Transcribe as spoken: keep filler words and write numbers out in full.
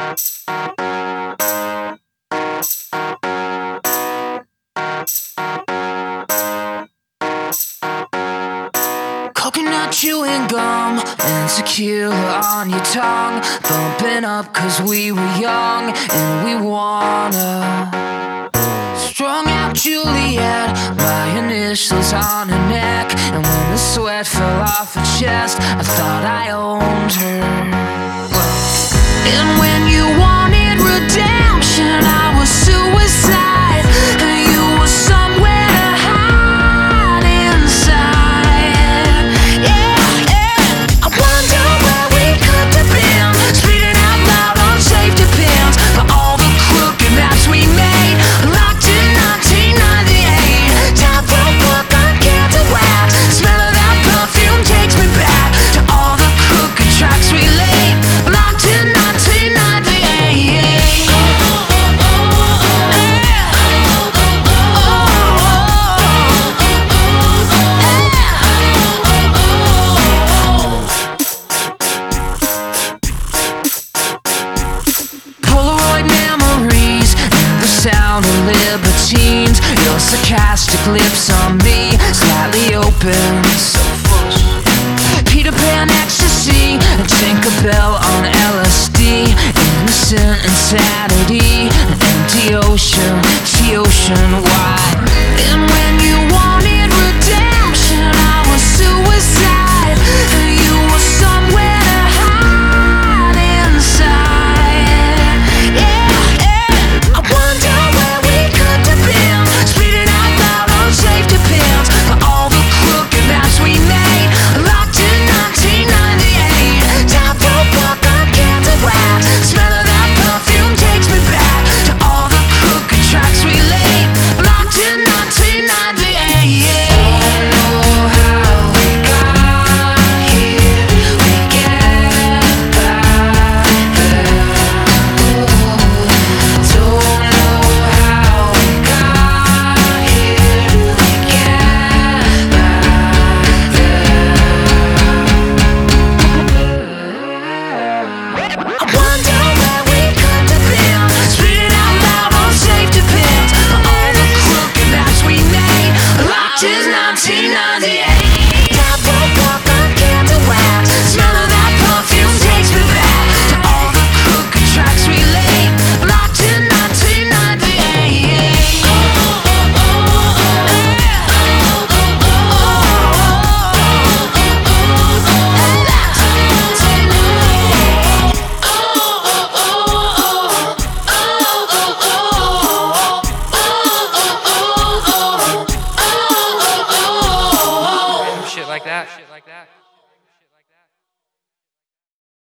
Coconut chewing gum and tequila on your tongue, bumping up cause we were young and we wanna. Strung out Juliet, my initials on her neck, and when the sweat fell off her chest, I thought I owned her. And when you wanted redemption, I was suicide, and you were somewhere to hide inside. Yeah, yeah. I wonder where we could have been, speeding out loud on safety pins for all the crooked maps we made. Locked in nineteen ninety-eight, top rope book on cancer wax. Smell of that perfume takes me back to all the crooked tracks we laid. Locked in nineteen ninety-eight. Polaroid memories and the sound of libertines. Your sarcastic lips on me, slightly open, so full. Peter Pan ecstasy, and Tinkerbell on L S D. Innocent insanity, an empty ocean, the ocean wide. And when you wanted redemption, I was suicide, and you were somewhere to hide inside. Yeah, yeah. I wonder where we could have been, speeding out loud on safety pins for all the crooked maps we made. Locked in nineteen ninety-eight, top rope walk on cancer wax. Smell of that perfume takes me back to all the crooked tracks we laid. Locked in nineteen ninety-eight. Don't know how we got here, we get back there. Don't know how we got here, we get back there. I wonder where we could have been, speeding out loud on safety pins for all the crooked maps we made. Locked in nineteen ninety-eight, top rope walk on cancer wax. Smell of that perfume takes me back to all the crooked tracks we laid. Locked in nineteen ninety-eight. Shit like that. Shit like that.